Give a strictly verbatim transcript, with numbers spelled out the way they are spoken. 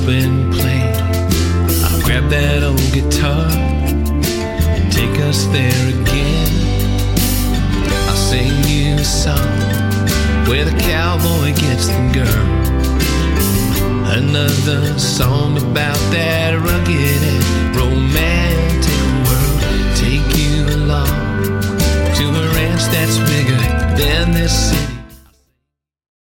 open play. I'll grab that old guitar, take us there again. I'll sing you a song where the cowboy gets the girl. Another song about that rugged and romantic world. Take you along to a ranch that's bigger than this city.